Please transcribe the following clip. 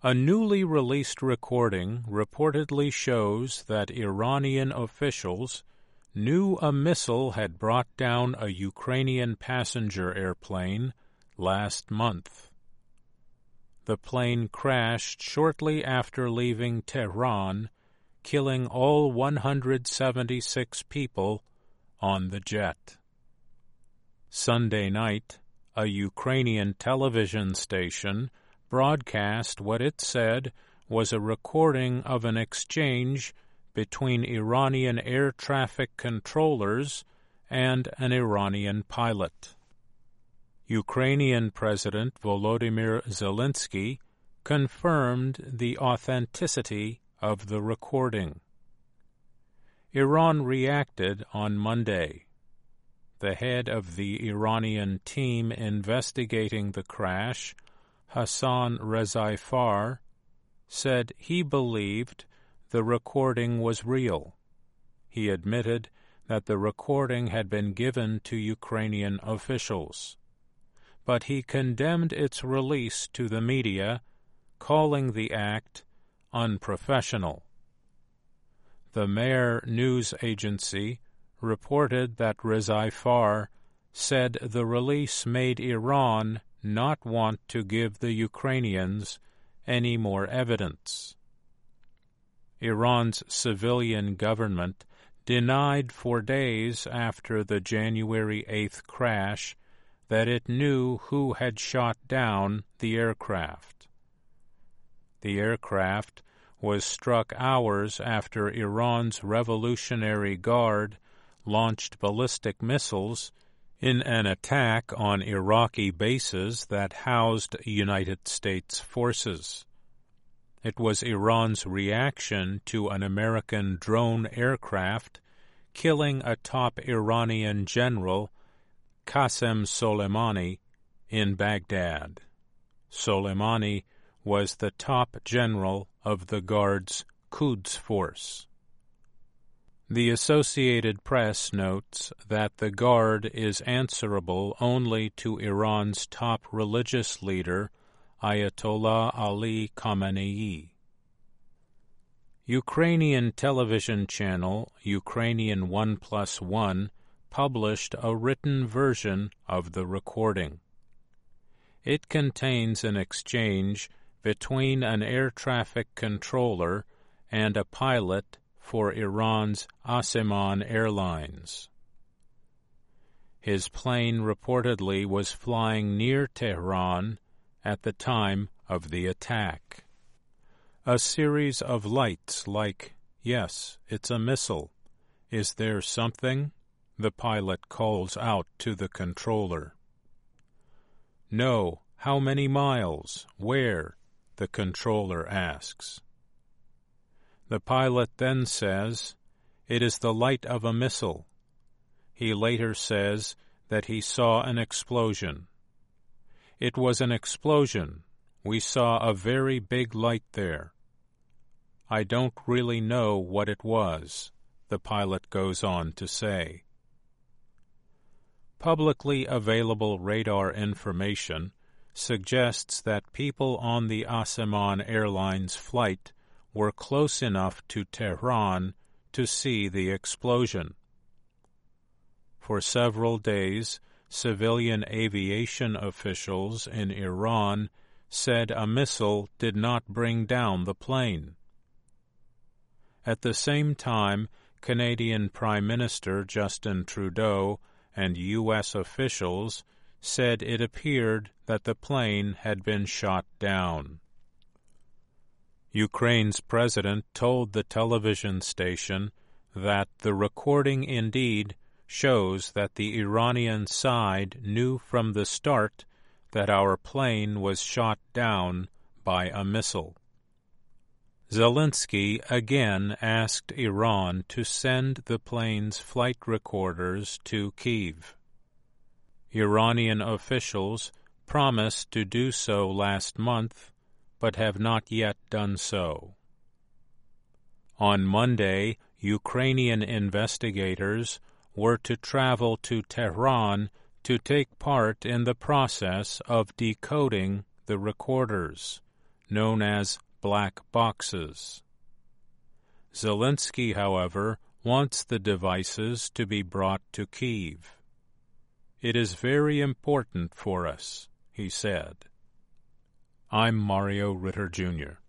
A newly released recording reportedly shows that Iranian officials knew a missile had brought down a Ukrainian passenger airplane last month. The plane crashed shortly after leaving Tehran, killing all 176 people on the jet. Sunday night, a Ukrainian television station broadcast what it said was a recording of an exchange between Iranian air traffic controllers and an Iranian pilot. Ukrainian President Volodymyr Zelensky confirmed the authenticity of the recording. Iran reacted on Monday. The head of the Iranian team investigating the crash, Hassan Rezaeifar, said he believed the recording was real. He admitted that the recording had been given to Ukrainian officials, but he condemned its release to the media, calling the act unprofessional. The Mehr news agency reported that Rezaeifar said the release made Iran not want to give the Ukrainians any more evidence. Iran's civilian government denied for days after the January 8th crash that it knew who had shot down the aircraft. The aircraft was struck hours after Iran's Revolutionary Guard launched ballistic missiles in an attack on Iraqi bases that housed United States forces. It was Iran's reaction to an American drone aircraft killing a top Iranian general, Qasem Soleimani, in Baghdad. Soleimani was the top general of the Guard's Quds Force. The Associated Press notes that the Guard is answerable only to Iran's top religious leader, Ayatollah Ali Khamenei. Ukrainian television channel Ukrainian 1+1 published a written version of the recording. It contains an exchange between an air traffic controller and a pilot for Iran's Aseman Airlines. His plane reportedly was flying near Tehran at the time of the attack. A series of lights like, "Yes, it's a missile. Is there something?" the pilot calls out to the controller. "No, how many miles? Where?" the controller asks. The pilot then says, "It is the light of a missile." He later says that he saw an explosion. "It was an explosion. We saw a very big light there. I don't really know what it was," the pilot goes on to say. Publicly available radar information suggests that people on the Aseman Airlines flight were close enough to Tehran to see the explosion. For several days, civilian aviation officials in Iran said a missile did not bring down the plane. At the same time, Canadian Prime Minister Justin Trudeau and U.S. officials said it appeared that the plane had been shot down. Ukraine's president told the television station that the recording indeed shows that the Iranian side knew from the start that our plane was shot down by a missile. Zelensky again asked Iran to send the plane's flight recorders to Kyiv. Iranian officials promised to do so last month, but have not yet done so. On Monday, Ukrainian investigators were to travel to Tehran to take part in the process of decoding the recorders, known as black boxes. Zelensky, however, wants the devices to be brought to Kyiv. "It is very important for us," he said. I'm Mario Ritter, Jr.